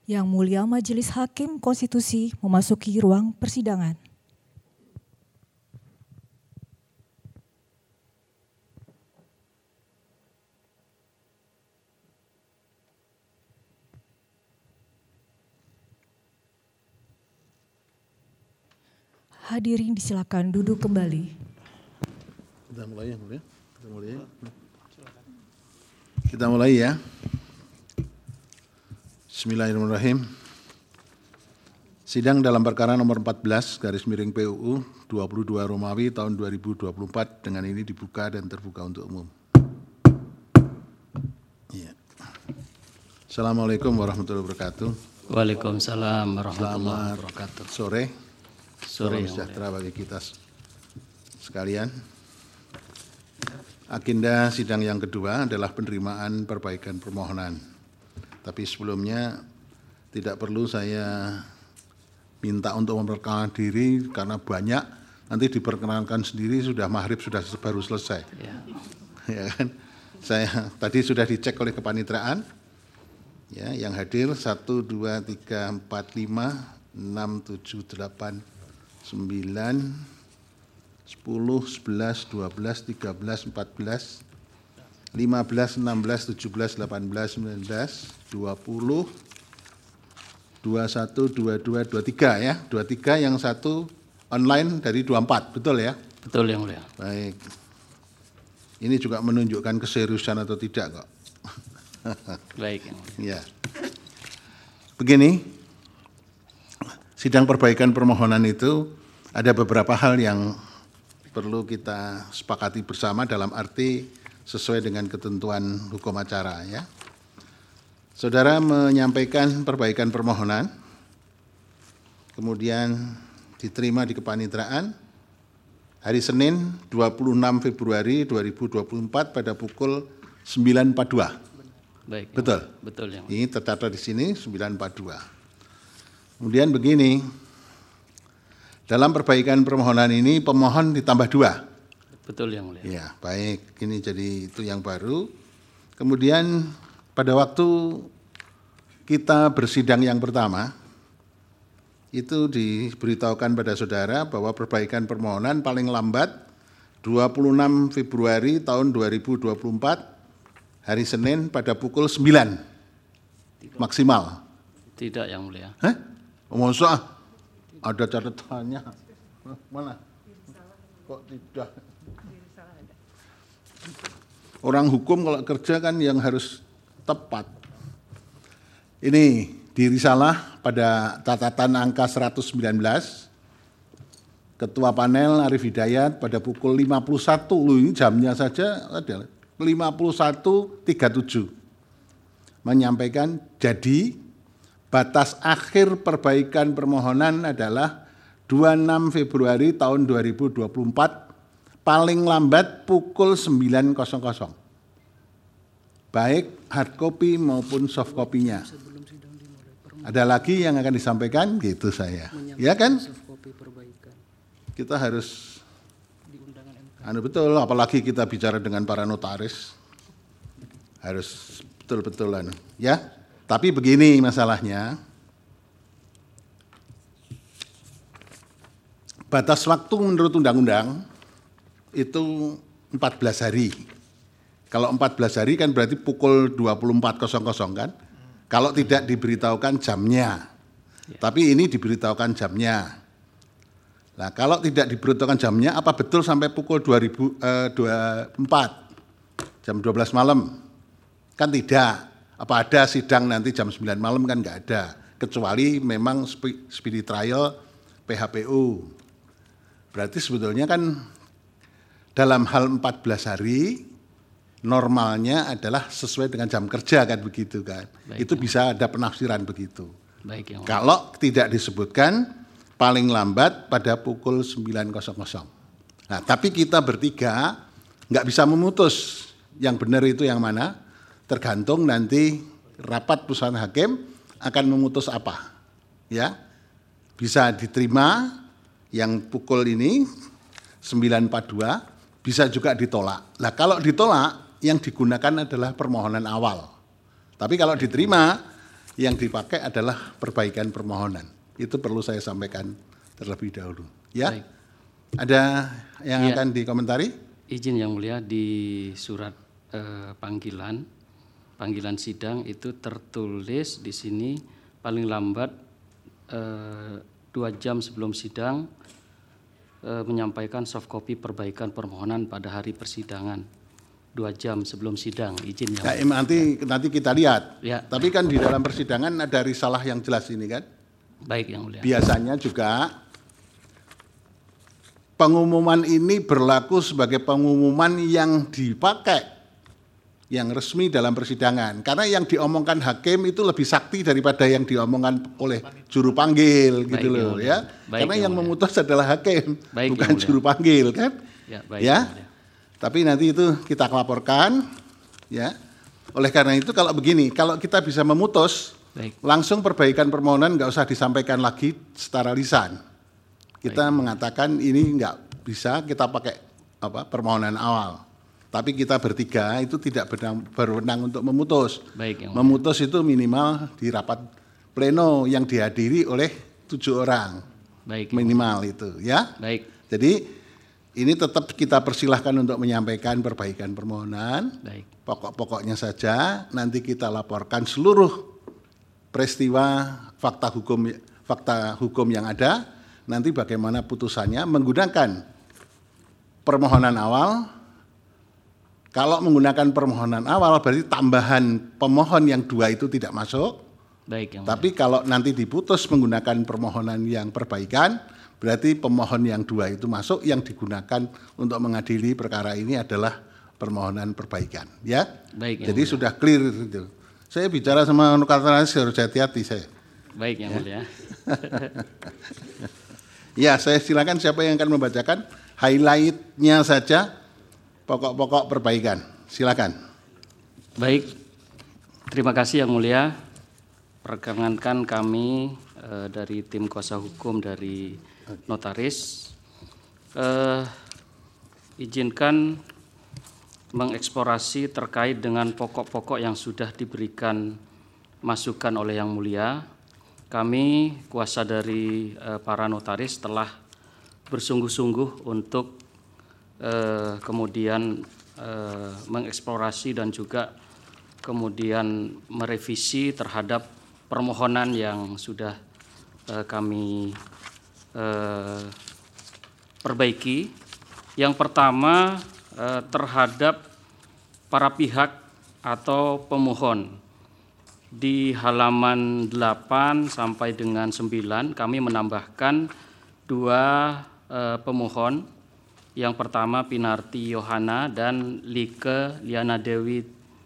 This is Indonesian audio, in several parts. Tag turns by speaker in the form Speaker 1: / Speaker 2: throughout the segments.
Speaker 1: Yang Mulia Majelis Hakim Konstitusi memasuki ruang persidangan. Hadirin disilakan duduk kembali.
Speaker 2: Kita mulai ya. Bismillahirrahmanirrahim. Sidang dalam perkara nomor 14 PUU 22 Romawi tahun 2024 dengan ini dibuka dan terbuka untuk umum. Ya. Assalamualaikum warahmatullahi wabarakatuh.
Speaker 3: Waalaikumsalam warahmatullahi wabarakatuh.
Speaker 2: Sore.
Speaker 3: Sore.
Speaker 2: Salam sejahtera bagi kita sekalian. Agenda sidang yang kedua adalah penerimaan perbaikan permohonan. Tapi sebelumnya tidak perlu saya minta untuk memperkenalkan diri karena banyak, nanti diperkenalkan sendiri sudah maghrib sudah baru selesai. Ya kan? Saya tadi sudah dicek oleh kepanitraan. Ya, yang hadir 1 2 3 4 5 6 7 8 9 10 11 12 13 14 15, 16, 17, 18, 19, 20, 21, 22, 23 ya. 23 yang satu online dari 24, betul ya?
Speaker 3: Betul yang mulia.
Speaker 2: Baik. Ini juga menunjukkan keseriusan atau tidak kok.
Speaker 3: Baik yang mulia.
Speaker 2: Ya. Begini, sidang perbaikan permohonan itu ada beberapa hal yang perlu kita sepakati bersama dalam arti sesuai dengan ketentuan hukum acara ya. Saudara menyampaikan perbaikan permohonan, kemudian diterima di kepanitraan hari Senin 26 Februari 2024 pada pukul 9.42.
Speaker 3: Baik.
Speaker 2: Betul?
Speaker 3: Betul yang mulia.
Speaker 2: Ini tercatat di sini 9.42. Kemudian begini, dalam perbaikan permohonan ini pemohon ditambah 2.
Speaker 3: Betul yang mulia.
Speaker 2: Ya, baik. Ini jadi itu yang baru. Kemudian pada waktu kita bersidang yang pertama, itu diberitahukan pada saudara bahwa perbaikan permohonan paling lambat 26 Februari tahun 2024, hari Senin pada pukul 9 maksimal.
Speaker 3: Tidak yang mulia.
Speaker 2: Hah? Masa ada catatannya? Mana? Kok tidak? Orang hukum kalau kerja kan yang harus tepat. Ini di risalah pada catatan angka 119, Ketua Panel Arif Hidayat pada pukul 51, loh ini jamnya saja adalah 51.37, menyampaikan jadi batas akhir perbaikan permohonan adalah 26 Februari tahun 2024, paling lambat pukul 9.00. Baik hard copy maupun soft copy-nya. Ada lagi yang akan disampaikan? Gitu saya. Ya kan? Kita harus, betul, apalagi kita bicara dengan para notaris. Harus betul-betulan. Ya, tapi begini masalahnya. Batas waktu menurut undang-undang itu 14 hari. Kalau 14 hari kan berarti pukul 24.00 kan? Kalau tidak diberitahukan jamnya. Tapi ini diberitahukan jamnya. Nah, kalau tidak diberitahukan jamnya, apa betul sampai pukul 2024 jam 12 malam? Kan tidak. Apa ada sidang nanti jam 9 malam kan enggak ada. Kecuali memang speedy trial PHPU. Berarti sebetulnya kan dalam hal 14 hari, normalnya adalah sesuai dengan jam kerja kan begitu kan. Baik, itu bisa ada penafsiran begitu.
Speaker 3: Baik, yang
Speaker 2: kalau tidak disebutkan paling lambat pada pukul 9.00. Nah, tapi kita bertiga nggak bisa memutus yang benar itu yang mana, tergantung nanti rapat putusan hakim akan memutus apa. Ya, bisa diterima yang pukul ini 9.42, bisa juga ditolak. Nah, kalau ditolak yang digunakan adalah permohonan awal. Tapi kalau diterima yang dipakai adalah perbaikan permohonan. Itu perlu saya sampaikan terlebih dahulu. Ya,
Speaker 3: Baik.
Speaker 2: ada yang
Speaker 3: Iya.
Speaker 2: akan dikomentari?
Speaker 3: Izin Yang Mulia, di surat panggilan sidang itu tertulis di sini paling lambat 2 jam sebelum sidang menyampaikan soft copy perbaikan permohonan pada hari persidangan. 2 jam sebelum sidang, izin Yang
Speaker 2: Ya,
Speaker 3: Mulia.
Speaker 2: nanti kita lihat.
Speaker 3: Ya.
Speaker 2: Tapi kan di dalam persidangan ada risalah yang jelas ini kan.
Speaker 3: Baik Yang Mulia.
Speaker 2: Biasanya juga pengumuman ini berlaku sebagai pengumuman yang dipakai, yang resmi dalam persidangan. Karena yang diomongkan hakim itu lebih sakti daripada yang diomongkan oleh juru panggil gitu
Speaker 3: Baik,
Speaker 2: loh
Speaker 3: Yang
Speaker 2: ya.
Speaker 3: Mulia. Baik,
Speaker 2: Karena
Speaker 3: Yang
Speaker 2: yang
Speaker 3: Mulia.
Speaker 2: memutus adalah hakim,
Speaker 3: Baik,
Speaker 2: bukan
Speaker 3: Yang Mulia.
Speaker 2: juru panggil kan.
Speaker 3: Ya, baik
Speaker 2: Ya.
Speaker 3: Yang Mulia.
Speaker 2: Tapi nanti itu kita laporkan ya. Oleh karena itu kalau begini, kalau kita bisa memutus
Speaker 3: Baik.
Speaker 2: langsung perbaikan permohonan nggak usah disampaikan lagi secara lisan. Kita mengatakan ini nggak bisa kita pakai permohonan awal. Tapi kita bertiga itu tidak berwenang untuk memutus.
Speaker 3: Baik Yang Mulia.
Speaker 2: Memutus itu minimal di rapat pleno yang dihadiri oleh 7 orang.
Speaker 3: Baik.
Speaker 2: Minimal itu ya.
Speaker 3: Baik.
Speaker 2: Jadi ini tetap kita persilahkan untuk menyampaikan perbaikan permohonan.
Speaker 3: Baik.
Speaker 2: Pokok-pokoknya saja nanti kita laporkan seluruh peristiwa fakta hukum yang ada, nanti bagaimana putusannya menggunakan permohonan awal. Kalau menggunakan permohonan awal berarti tambahan pemohon yang 2 itu tidak masuk.
Speaker 3: Baik Yang Mulia.
Speaker 2: Tapi kalau nanti diputus menggunakan permohonan yang perbaikan, berarti pemohon yang 2 itu masuk, yang digunakan untuk mengadili perkara ini adalah permohonan perbaikan. Ya,
Speaker 3: Baik, Yang
Speaker 2: jadi
Speaker 3: Mulia.
Speaker 2: sudah clear itu. Saya bicara sama notaris harus hati-hati saya.
Speaker 3: Baik Yang Mulia.
Speaker 2: Ya, saya silakan siapa yang akan membacakan highlight-nya saja, pokok-pokok perbaikan. Silakan.
Speaker 3: Baik, terima kasih Yang Mulia. Perkenankan kami dari tim kuasa hukum dari notaris izinkan mengeksplorasi terkait dengan pokok-pokok yang sudah diberikan masukan oleh Yang Mulia. Kami kuasa dari para notaris telah bersungguh-sungguh untuk kemudian mengeksplorasi dan juga kemudian merevisi terhadap permohonan yang sudah kami perbaiki. Yang pertama terhadap para pihak atau pemohon. Di halaman 8 sampai dengan 9 kami menambahkan 2 pemohon. Yang pertama Pinarti Yohana dan Like Liana Dewi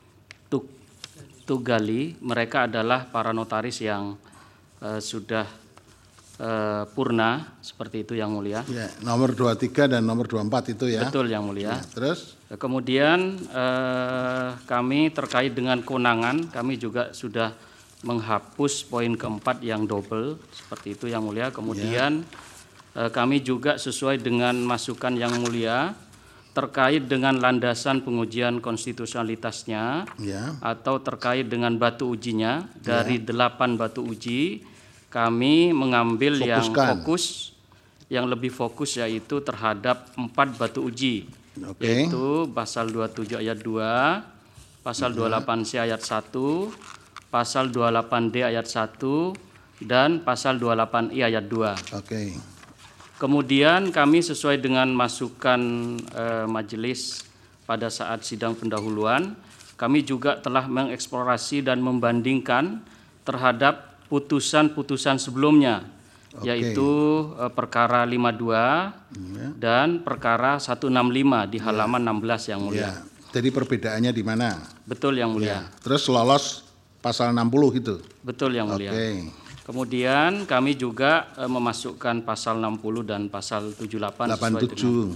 Speaker 3: Tugali. Mereka adalah para notaris yang sudah purna, seperti itu Yang Mulia.
Speaker 2: Ya, nomor 23 dan nomor 24 itu ya.
Speaker 3: Betul Yang Mulia.
Speaker 2: Ya, terus
Speaker 3: Kemudian kami terkait dengan kewenangan, kami juga sudah menghapus poin keempat yang double, seperti itu Yang Mulia. Kemudian kami juga sesuai dengan masukan Yang Mulia terkait dengan landasan pengujian konstitusionalitasnya
Speaker 2: ya.
Speaker 3: atau terkait dengan batu ujinya. Dari 8 batu uji kami mengambil yang
Speaker 2: Fokuskan.
Speaker 3: yang lebih fokus yaitu terhadap 4 batu uji,
Speaker 2: Oke.
Speaker 3: yaitu pasal 27 ayat 2, pasal 28C ayat 1, pasal 28D ayat 1, dan pasal 28I ayat 2.
Speaker 2: Oke.
Speaker 3: Kemudian kami sesuai dengan masukan majelis pada saat sidang pendahuluan, kami juga telah mengeksplorasi dan membandingkan terhadap putusan-putusan sebelumnya, yaitu perkara 52 dan perkara 165 di halaman 16 Yang Mulia.
Speaker 2: Ya. Jadi perbedaannya di mana?
Speaker 3: Betul Yang Mulia.
Speaker 2: Terus lolos pasal 60 itu.
Speaker 3: Betul Yang Mulia.
Speaker 2: Oke.
Speaker 3: Kemudian kami juga memasukkan pasal 60 dan pasal 78 sesuai dengan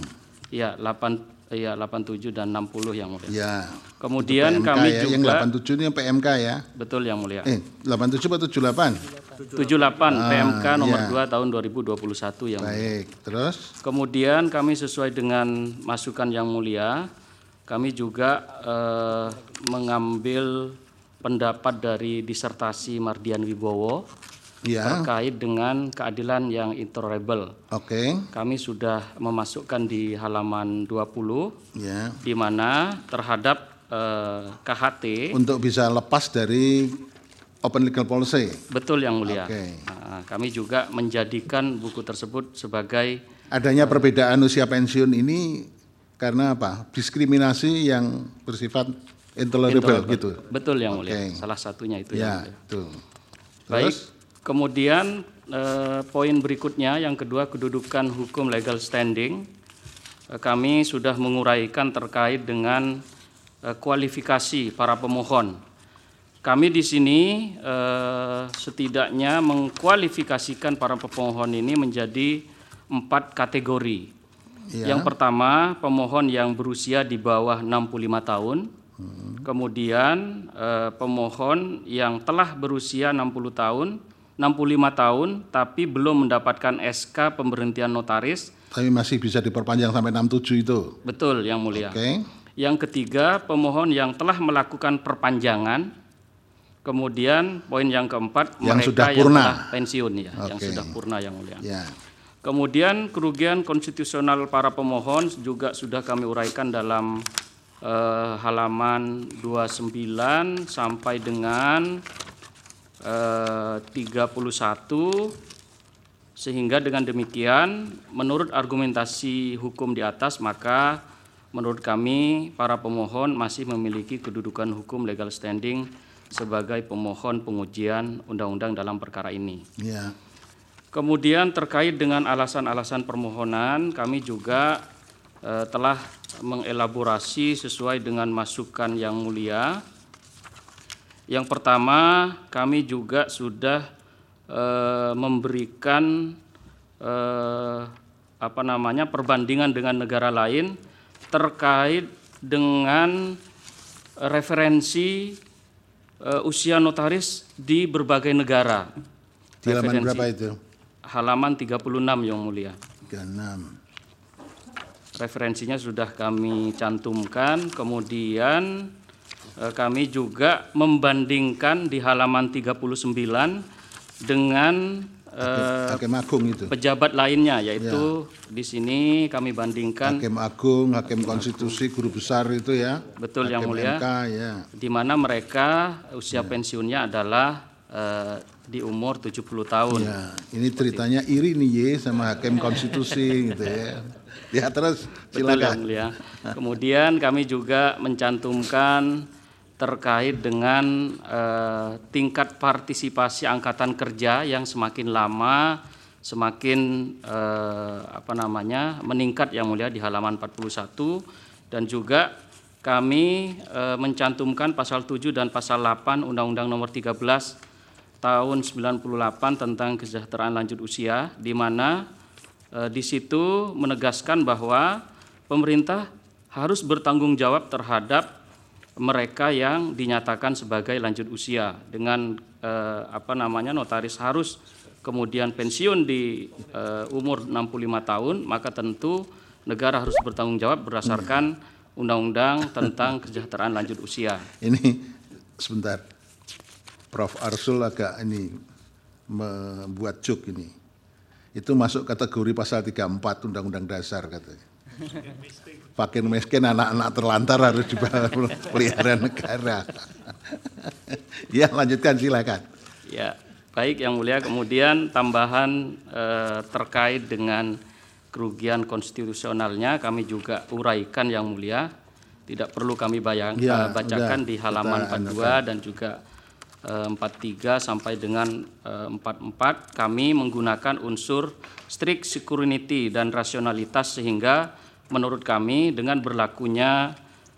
Speaker 3: 87 dan 60 Yang Mulia.
Speaker 2: Ya.
Speaker 3: Kemudian
Speaker 2: Itu PMK
Speaker 3: kami
Speaker 2: ya.
Speaker 3: juga
Speaker 2: Yang 87 ini yang PMK ya.
Speaker 3: betul Yang Mulia.
Speaker 2: 87 atau 78?
Speaker 3: 78 PMK nomor
Speaker 2: iya.
Speaker 3: 2 tahun 2021 Yang Mulia.
Speaker 2: Baik. Terus
Speaker 3: Kemudian kami sesuai dengan masukan Yang Mulia, kami juga mengambil pendapat dari disertasi Mardian Wibowo
Speaker 2: Ya.
Speaker 3: terkait dengan keadilan yang intolerable.
Speaker 2: Oke.
Speaker 3: Kami sudah memasukkan di halaman 20
Speaker 2: Ya.
Speaker 3: di mana terhadap KHT.
Speaker 2: Untuk bisa lepas dari open legal policy.
Speaker 3: Betul Yang Mulia.
Speaker 2: Oke.
Speaker 3: Nah, kami juga menjadikan buku tersebut sebagai
Speaker 2: Adanya perbedaan usia pensiun ini karena apa? Diskriminasi yang bersifat intolerable gitu.
Speaker 3: Betul Yang Mulia.
Speaker 2: Oke.
Speaker 3: Salah satunya itu
Speaker 2: Ya,
Speaker 3: Yang Mulia.
Speaker 2: itu.
Speaker 3: Baik.
Speaker 2: Terus?
Speaker 3: Kemudian poin berikutnya yang kedua, kedudukan hukum legal standing. Kami sudah menguraikan terkait dengan kualifikasi para pemohon. Kami di sini setidaknya mengkualifikasikan para pemohon ini menjadi 4 kategori.
Speaker 2: Ya.
Speaker 3: Yang pertama, pemohon yang berusia di bawah 65 tahun. Kemudian pemohon yang telah berusia 65 tahun tapi belum mendapatkan SK pemberhentian notaris.
Speaker 2: Tapi masih bisa diperpanjang sampai 67 itu.
Speaker 3: Betul Yang Mulia.
Speaker 2: Oke.
Speaker 3: Yang ketiga, pemohon yang telah melakukan perpanjangan. Kemudian poin yang keempat,
Speaker 2: Yang
Speaker 3: mereka
Speaker 2: sudah
Speaker 3: yang
Speaker 2: purna.
Speaker 3: telah pensiun ya, yang
Speaker 2: Oke.
Speaker 3: sudah purna Yang Mulia.
Speaker 2: Ya.
Speaker 3: Kemudian kerugian konstitusional para pemohon juga sudah kami uraikan dalam halaman 29 sampai dengan 31, sehingga dengan demikian menurut argumentasi hukum di atas maka menurut kami para pemohon masih memiliki kedudukan hukum legal standing sebagai pemohon pengujian undang-undang dalam perkara ini.
Speaker 2: Ya.
Speaker 3: Kemudian terkait dengan alasan-alasan permohonan, kami juga telah mengelaborasi sesuai dengan masukan Yang Mulia. Yang pertama, kami juga sudah memberikan perbandingan dengan negara lain terkait dengan referensi usia notaris di berbagai negara.
Speaker 2: Di halaman berapa itu?
Speaker 3: Halaman 36 Yang Mulia.
Speaker 2: 36.
Speaker 3: Referensinya sudah kami cantumkan, kemudian kami juga membandingkan di halaman 39 dengan
Speaker 2: Hakim Agung itu.
Speaker 3: pejabat lainnya, yaitu di sini kami bandingkan
Speaker 2: Hakim Agung, Hakim Konstitusi, guru besar itu ya.
Speaker 3: betul Yang
Speaker 2: Hakim
Speaker 3: Mulia,
Speaker 2: MK, ya.
Speaker 3: di mana mereka usia pensiunnya adalah di umur 70 tahun.
Speaker 2: Ya, ini ceritanya iri nih ye sama Hakim Konstitusi gitu ya. Ya terus
Speaker 3: Betul Yang
Speaker 2: silakan.
Speaker 3: Mulia. Kemudian kami juga mencantumkan terkait dengan tingkat partisipasi angkatan kerja yang semakin lama semakin meningkat Yang Mulia di halaman 41, dan juga kami mencantumkan pasal 7 dan pasal 8 Undang-Undang Nomor 13 tahun 98 tentang kesejahteraan lanjut usia, di mana di situ menegaskan bahwa pemerintah harus bertanggung jawab terhadap mereka yang dinyatakan sebagai lanjut usia dengan notaris harus kemudian pensiun di umur 65 tahun, maka tentu negara harus bertanggung jawab berdasarkan Undang-Undang tentang kesejahteraan lanjut usia.
Speaker 2: Ini sebentar, Prof. Arsul agak ini membuat joke ini. Itu masuk kategori pasal 34 Undang-Undang Dasar katanya. Fakir miskin, anak-anak terlantar harus dipelihara negara. Ya, lanjutkan silakan.
Speaker 3: Ya, baik Yang Mulia. Kemudian tambahan terkait dengan kerugian konstitusionalnya kami juga uraikan Yang Mulia. Tidak perlu kami bacakan di halaman 42 dan juga 43 sampai dengan 44. Kami menggunakan unsur strict security dan rasionalitas, sehingga menurut kami dengan berlakunya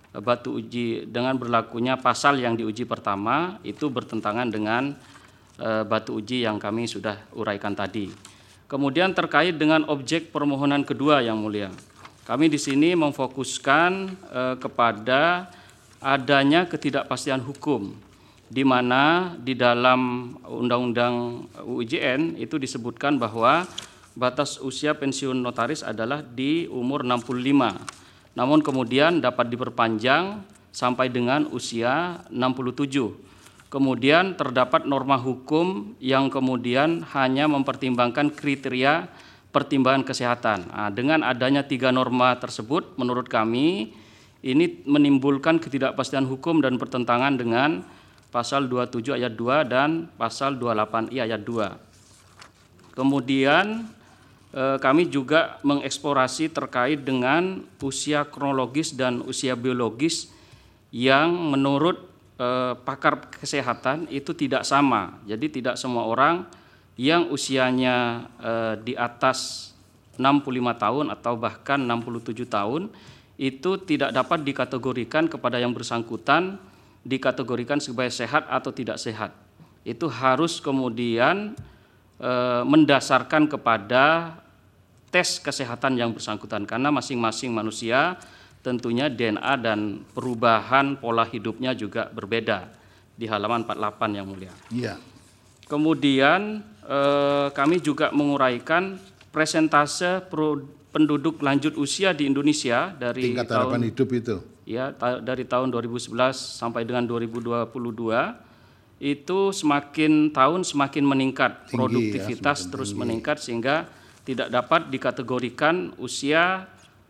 Speaker 3: pasal yang diuji pertama itu bertentangan dengan batu uji yang kami sudah uraikan tadi. Kemudian terkait dengan objek permohonan kedua Yang Mulia, kami di sini memfokuskan kepada adanya ketidakpastian hukum, di mana di dalam Undang-Undang UIJN itu disebutkan bahwa batas usia pensiun notaris adalah di umur 65. Namun kemudian dapat diperpanjang sampai dengan usia 67. Kemudian terdapat norma hukum yang kemudian hanya mempertimbangkan kriteria pertimbangan kesehatan. Nah, dengan adanya 3 norma tersebut, menurut kami ini menimbulkan ketidakpastian hukum dan bertentangan dengan pasal 27 ayat 2 dan pasal 28I ayat 2. Kemudian kami juga mengeksplorasi terkait dengan usia kronologis dan usia biologis yang menurut pakar kesehatan itu tidak sama. Jadi tidak semua orang yang usianya di atas 65 tahun atau bahkan 67 tahun itu tidak dapat dikategorikan kepada yang bersangkutan dikategorikan sebagai sehat atau tidak sehat. Itu harus kemudian mendasarkan kepada tes kesehatan yang bersangkutan, karena masing-masing manusia tentunya DNA dan perubahan pola hidupnya juga berbeda, di halaman 48 yang mulia.
Speaker 2: Iya.
Speaker 3: Kemudian kami juga menguraikan presentase penduduk lanjut usia di Indonesia dari
Speaker 2: Tingkat harapan hidup itu.
Speaker 3: Ya, dari tahun 2011 sampai dengan 2022 itu semakin tahun semakin meningkat,
Speaker 2: Tinggi,
Speaker 3: produktivitas
Speaker 2: ya,
Speaker 3: terus
Speaker 2: tinggi.
Speaker 3: meningkat sehingga tidak dapat dikategorikan usia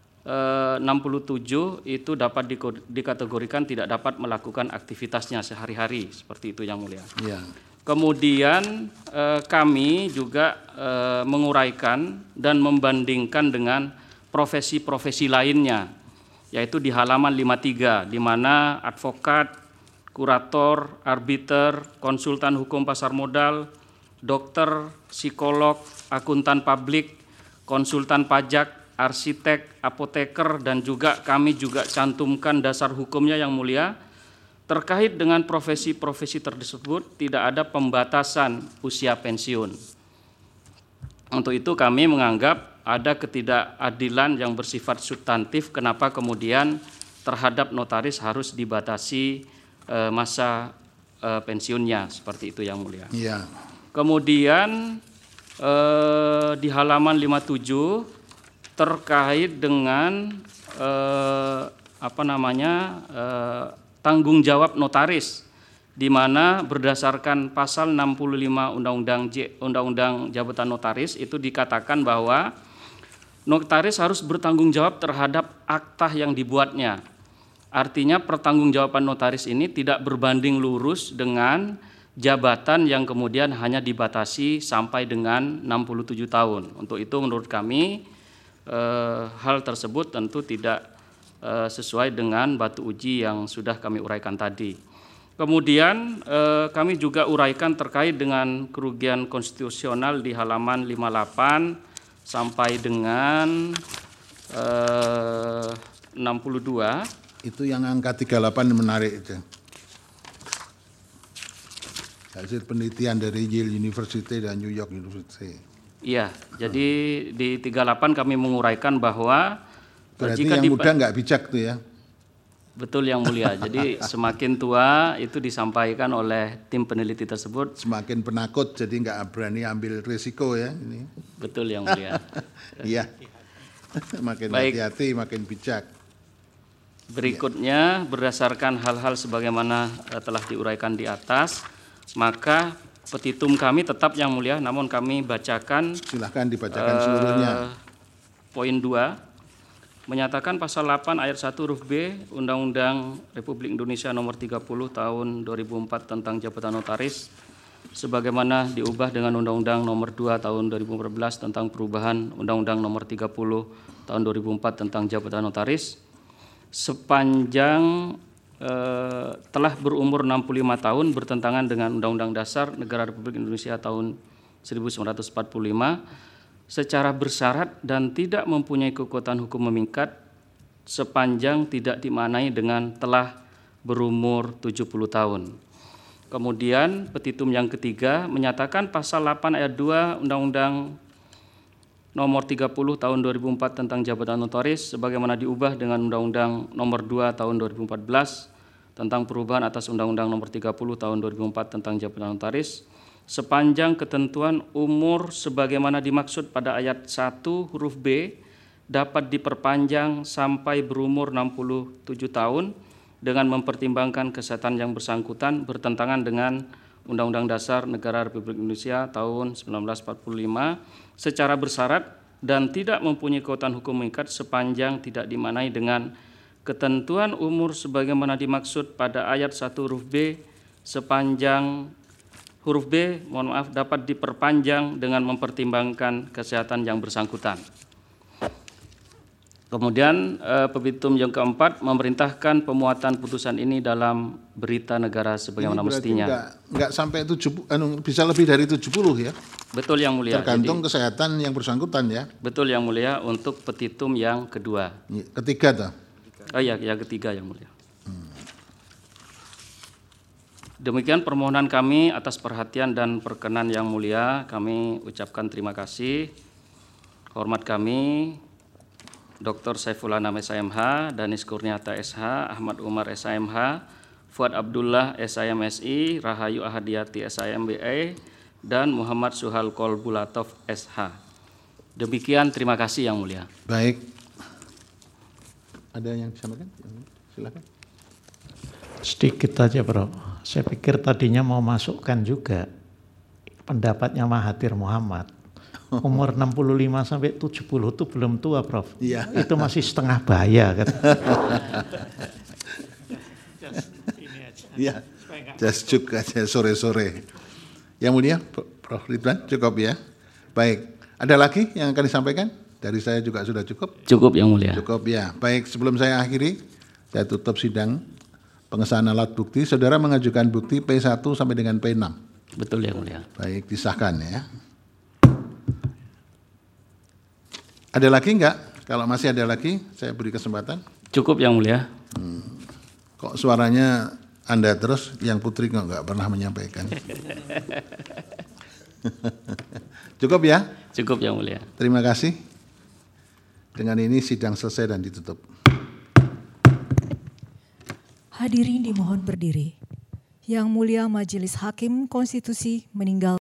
Speaker 3: 67 itu dapat dikategorikan tidak dapat melakukan aktivitasnya sehari-hari, seperti itu yang mulia.
Speaker 2: Iya.
Speaker 3: Kemudian kami juga menguraikan dan membandingkan dengan profesi-profesi lainnya, yaitu di halaman 53, di mana advokat, kurator, arbiter, konsultan hukum pasar modal, dokter, psikolog, akuntan publik, konsultan pajak, arsitek, apoteker, dan juga kami juga cantumkan dasar hukumnya yang mulia. Terkait dengan profesi-profesi tersebut tidak ada pembatasan usia pensiun. Untuk itu kami menganggap ada ketidakadilan yang bersifat substantif kenapa kemudian terhadap notaris harus dibatasi masa pensiunnya, seperti itu yang mulia.
Speaker 2: Iya.
Speaker 3: Kemudian di halaman 57 terkait dengan tanggung jawab notaris, di mana berdasarkan pasal 65 Undang-Undang Jabatan Notaris itu dikatakan bahwa notaris harus bertanggung jawab terhadap akta yang dibuatnya. Artinya pertanggungjawaban notaris ini tidak berbanding lurus dengan jabatan yang kemudian hanya dibatasi sampai dengan 67 tahun. Untuk itu menurut kami hal tersebut tentu tidak sesuai dengan batu uji yang sudah kami uraikan tadi. Kemudian kami juga uraikan terkait dengan kerugian konstitusional di halaman 58 sampai dengan 62.
Speaker 2: Itu yang angka 38 menarik itu. Hasil penelitian dari Yale University dan New York University.
Speaker 3: Iya, jadi di 38 kami menguraikan bahwa
Speaker 2: Berarti
Speaker 3: jika
Speaker 2: yang muda nggak bijak tuh ya.
Speaker 3: Betul yang mulia. Jadi semakin tua itu disampaikan oleh tim peneliti tersebut.
Speaker 2: Semakin penakut jadi nggak berani ambil risiko ya ini.
Speaker 3: Betul yang mulia.
Speaker 2: Iya. Makin
Speaker 3: Baik.
Speaker 2: hati-hati makin bijak.
Speaker 3: Berikutnya berdasarkan hal-hal sebagaimana telah diuraikan di atas, maka petitum kami tetap yang mulia, namun kami bacakan.
Speaker 2: Silahkan dibacakan seluruhnya.
Speaker 3: Poin 2. Menyatakan pasal 8 ayat 1 huruf B Undang-Undang Republik Indonesia nomor 30 tahun 2004 tentang jabatan notaris sebagaimana diubah dengan Undang-Undang nomor 2 tahun 2014 tentang perubahan Undang-Undang nomor 30 tahun 2004 tentang jabatan notaris sepanjang telah berumur 65 tahun bertentangan dengan Undang-Undang Dasar Negara Republik Indonesia tahun 1945 secara bersyarat dan tidak mempunyai kekuatan hukum mengikat sepanjang tidak dimaknai dengan telah berumur 70 tahun. Kemudian petitum yang ketiga menyatakan pasal 8 ayat 2 Undang-Undang nomor 30 tahun 2004 tentang jabatan notaris sebagaimana diubah dengan Undang-Undang nomor 2 tahun 2014 tentang perubahan atas Undang-Undang nomor 30 tahun 2004 tentang jabatan notaris sepanjang ketentuan umur sebagaimana dimaksud pada ayat 1 huruf B dapat diperpanjang sampai berumur 67 tahun dengan mempertimbangkan kesehatan yang bersangkutan bertentangan dengan Undang-Undang Dasar Negara Republik Indonesia tahun 1945 secara bersyarat dan tidak mempunyai kekuatan hukum mengikat sepanjang tidak dimaknai dengan ketentuan umur sebagaimana dimaksud pada ayat 1 huruf B sepanjang huruf B, dapat diperpanjang dengan mempertimbangkan kesehatan yang bersangkutan. Kemudian petitum yang keempat memerintahkan pemuatan putusan ini dalam berita negara sebagaimana mestinya.
Speaker 2: Enggak sampai 70, bisa lebih dari 70 ya.
Speaker 3: Betul yang mulia.
Speaker 2: Tergantung kesehatan yang bersangkutan ya.
Speaker 3: Betul yang mulia untuk petitum yang kedua.
Speaker 2: Ketiga toh.
Speaker 3: Oh iya, yang ketiga yang mulia. Demikian permohonan kami atas perhatian dan perkenan yang mulia. Kami ucapkan terima kasih. Hormat kami Dr. Saifullah Anam SIMH, Danis Kurniata SH, Ahmad Umar SIMH, Fuad Abdullah SIMSI, Rahayu Ahadiyati SIMBE, dan Muhammad Suhal Kolbulatov SH. Demikian, terima kasih yang mulia.
Speaker 2: Baik. Ada yang disampaikan? Silakan.
Speaker 4: Sedikit aja, Bro. Saya pikir tadinya mau masukkan juga pendapatnya Mahathir Muhammad. Umur 65 sampai 70 itu belum tua, Prof.
Speaker 2: Iya.
Speaker 4: Itu masih setengah baya kan.
Speaker 2: Iya. Just juk aja sore-sore. Yang mulia, Prof. Ridwan, cukup ya. Baik. Ada lagi yang akan disampaikan? Dari saya juga sudah cukup.
Speaker 3: Cukup yang mulia.
Speaker 2: Cukup ya. Baik, sebelum saya akhiri, saya tutup sidang pengesahan alat bukti. Saudara mengajukan bukti P1 sampai dengan P6.
Speaker 3: Betul yang mulia.
Speaker 2: Baik, disahkan ya. Ada lagi enggak? Kalau masih ada lagi, saya beri kesempatan.
Speaker 3: Cukup yang mulia.
Speaker 2: Kok suaranya Anda terus, yang Putri kok enggak pernah menyampaikan. Cukup ya?
Speaker 3: Cukup yang mulia.
Speaker 2: Terima kasih. Dengan ini sidang selesai dan ditutup.
Speaker 1: Hadirin dimohon berdiri. Yang Mulia Majelis Hakim Konstitusi meninggal